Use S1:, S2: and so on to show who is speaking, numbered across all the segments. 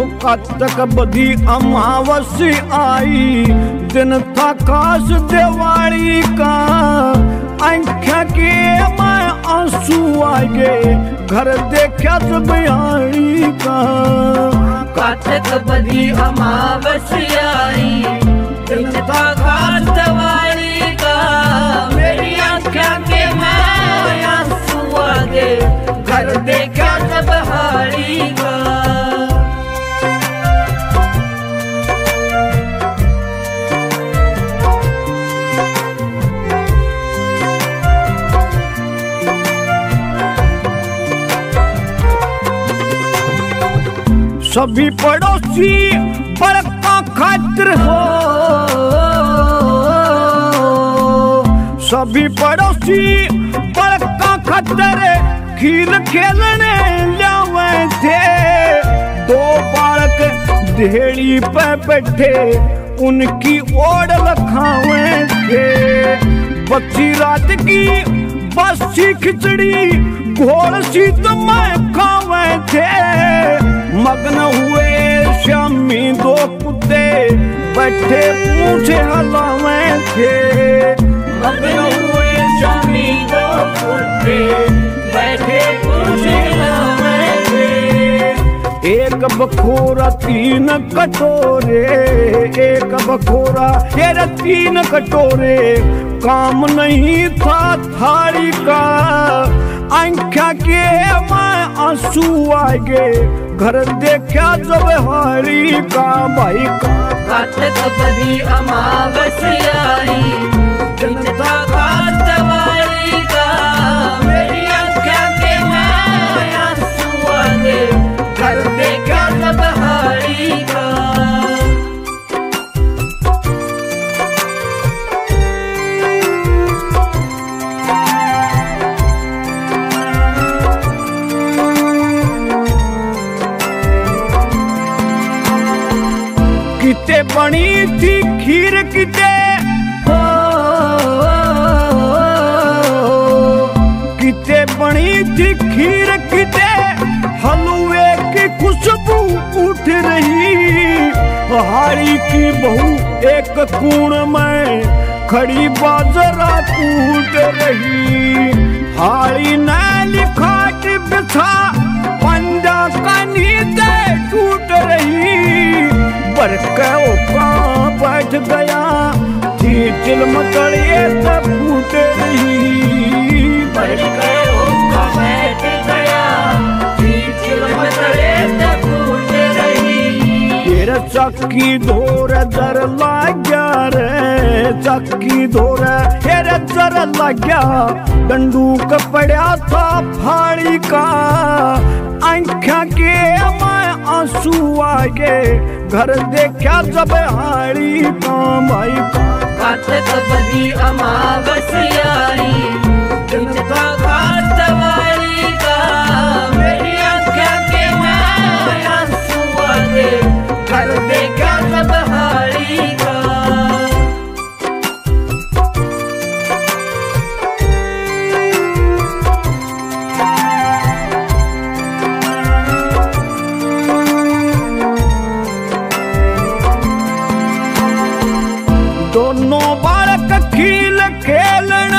S1: कातक बधी अमावस आई, दिन था खास दिवाली का। आँखा के मैं आंसू आ गए, घर देखा जब बिहारी का।
S2: कातक बधी अमावस आई, दिन था खास दिवाली का। मेरी आँखा के मैं आंसू आ गए, घर देखा जब बिहारी का।
S1: सभी पड़ोसी बड़का खातिर हो, सभी पड़ोसी बड़का खातिर खीर खेलने लावे थे। दो बालक देहड़ी पे बैठे उनकी ओर लखावे थे। बच्ची रात की बासी खिचड़ी घोड़ सी तो मैं खावे थे। मग्न हुए शामी दो कुत्ते बैठे पूछे हलावे थे।
S2: मग्न हुए शामी दो कुत्ते बैठे पूछे हलावे थे।
S1: एक बखोरा तीन कटोरे, एक बखोरा तेरे तीन कटोरे। काम नहीं था थाली का, आँखा के मैं आंसू आ गए, घर देखा जब हारी का। भाई का
S2: कातक बधी अमावस आई, दिन था खास दिवाली का। मेरी आँखा के मैं आंसू आ गए, घर देखा जब बिहारी का।
S1: किते बनी थी खीर किते, किते बनी थी खीर किते। हलवे की खुशबू उठ रही, हाड़ी की बहू एक कूण में खड़ी बाजरा कूट रही। हाड़ी ने लिखाट बिछा पंजा का नीचे टूट रही। बरका बैठ गया थी चिल्म तड़िए से फूट रही।
S2: बरका बैठ गया थी चिल्म तड़िए से फूट रही।
S1: तेरा चक्की धोर जर लाग्या रे, चक्की धोर तेरा जर लाग्या। दंडूक पड़ा था फाड़ी का, आँखा के मैं आंसू आ गए, घर देखा जब हाड़ी का। भाई
S2: कातक बधी अमावस आई, दिन था खास दिवाली का। मेरी आँखा के मैं आंसू आ गए, घर देखा जब बिहारी का।
S1: दोनों बालक खील खेलना,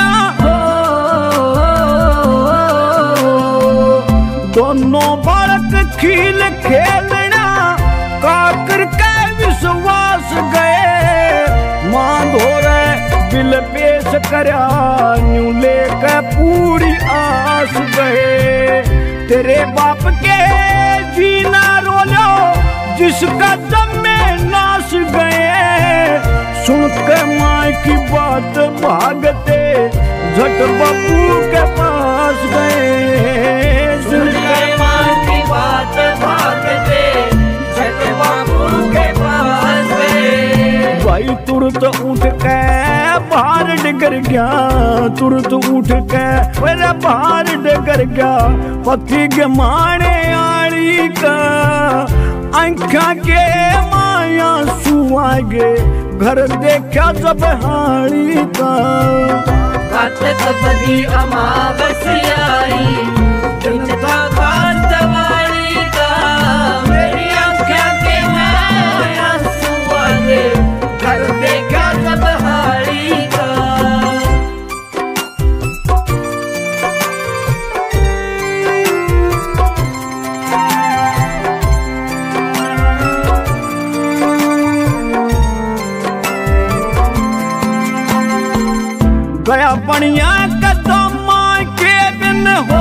S1: दोनों बालक खील खेलना। काकर के विश्वास गए, मां धोरे बिल पेश करया। न्यू लेकर पूरी आस गए, तेरे बाप के जीना रोलो जिसका दम में नाश गए। सुन के माँ की बात भागते झट बापू के पास गए।
S2: सुन के माँ की बात भागते झट बापू के पास गए।
S1: भाई तुरंत उठ के बाहर डिगर गया, तुरंत उठ के मेरा बाहर डिगर गया। पति के माने आड़ी का, आँखा के माया सुहागे, घर देखा जब हाड़ी का।
S2: कातक बधी अमावस आई, दिन था खास दिवाली का। मेरी आँखा
S1: गया पनिया कदमा के बिन हो,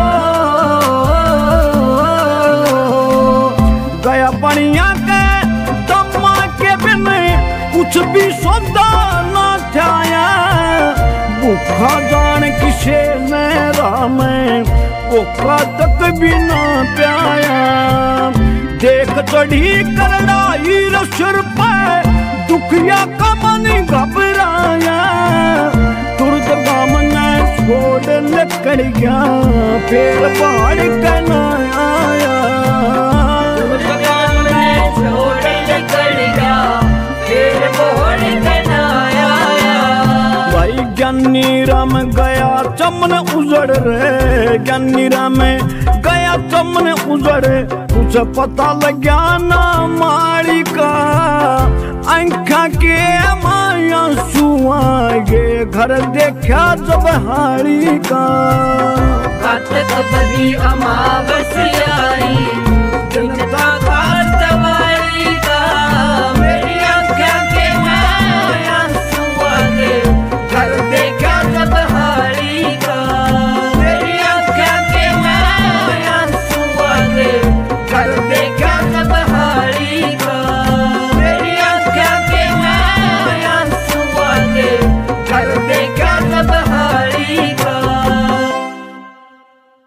S1: गया पनिया के दमा के बिन कुछ भी सौदा ना थाया। भूखा जान किसे मेरा में भूखा तक भी ना प्याया। देख चढ़ी करड़ाई सिर पे दुखिया का मन घबराया। तुरंत गाम ने छोड़ निकल गया फिर पहाड़ के ना आया।
S2: तुरंत गाम ने छोड़ निकल गया फिर पहाड़ के ना आया।
S1: भाई ज्ञानी राम गया चमन उजड़ रे, ज्ञानी राम गया चमन उजड़। तुझे पता लग्या ना मारी का आंखा के माया सुआगे घर देखा जब हारी का।
S2: कातक बदी अमावस्या आई, दिन का